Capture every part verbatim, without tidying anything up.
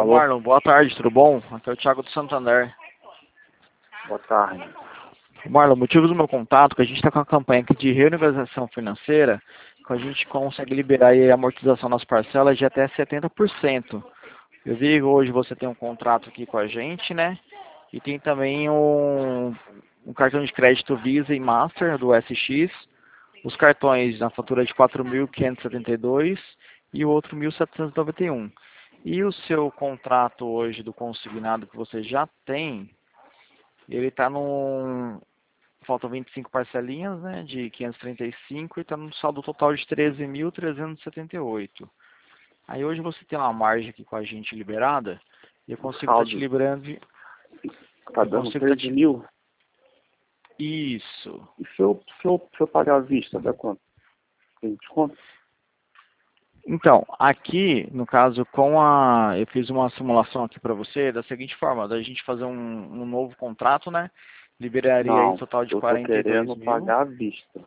Ô Alô? Marlon, boa tarde, tudo bom? Aqui é o Thiago do Santander. Boa tarde. Marlon, o motivo do meu contato é que a gente está com uma campanha aqui de reorganização financeira, que a gente consegue liberar aí a amortização das parcelas de até setenta por cento. Eu vi que hoje você tem um contrato aqui com a gente, né? E tem também um, um cartão de crédito Visa e Master do S X, os cartões na fatura de quatro mil quinhentos e setenta e dois e o outro mil setecentos e noventa e um. E o seu contrato hoje do consignado que você já tem, ele está num... Faltam vinte e cinco parcelinhas, né, de quinhentos e trinta e cinco e está no saldo total de treze mil trezentos e setenta e oito. Aí hoje você tem uma margem aqui com a gente liberada e eu O consigo estar te saldo liberando... tá Eu dando consigo estar treze te... mil? Isso. E se eu, se eu, se eu pagar à vista, dá quanto? Tem desconto? Então, aqui, no caso, com a... Eu fiz uma simulação aqui para você da seguinte forma, da gente fazer um, um novo contrato, né? Liberaria aí um Não, total de eu tô quarenta e dois querendo mil. pagar à vista.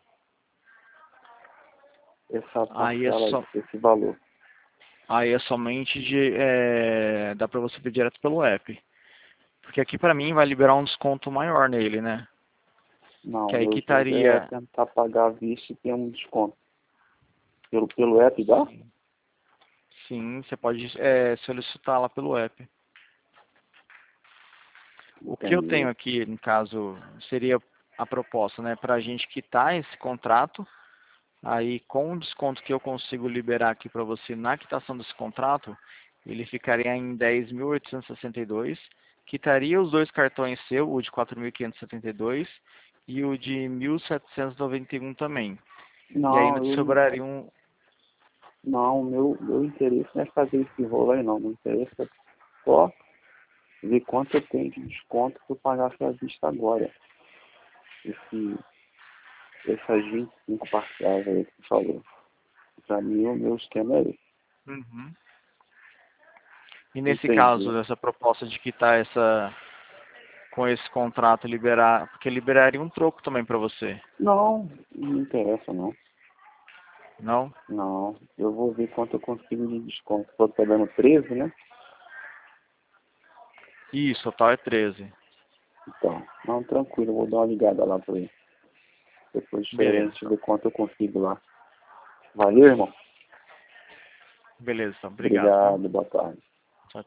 Essa Aí é, parcela, só, esse valor. aí é somente de... É, dá para você pedir direto pelo app. Porque aqui para mim vai liberar um desconto maior nele, né? Não, Que aí meu jogo é quitaria... tentar pagar à vista e ter um desconto. Pelo, pelo app dá? Sim, sim, você pode é, solicitar lá pelo app. O que eu tenho Entendi. aqui, no caso, seria a proposta, né? Para a gente quitar esse contrato. Aí, com o desconto que eu consigo liberar aqui para você na quitação desse contrato, ele ficaria em dez mil oitocentos e sessenta e dois, quitaria os dois cartões seu, o de quatro mil quinhentos e setenta e dois e o de mil setecentos e noventa e um também. E aí Não, ainda te eu não. sobraria um... Não, meu, meu interesse não é fazer esse rolo aí não. Meu interesse é só ver quanto eu tenho de desconto se eu pagasse à vista agora. Esse, essas vinte e cinco parcelas aí que você falou. Pra mim, o meu esquema é esse. Uhum. E nesse caso, Entendi. dessa proposta de quitar essa, com esse contrato, liberar, porque liberaria um troco também para você, Não, não me interessa não. não? Não, eu vou ver quanto eu consigo de desconto. Se for tá dando treze, né? Isso, total é treze. Então, não, tranquilo, eu vou dar uma ligada lá pra ele. Depois Beleza, diferente, ver quanto eu consigo lá. Valeu, irmão? beleza, então, obrigado, viu? Obrigado, boa tarde.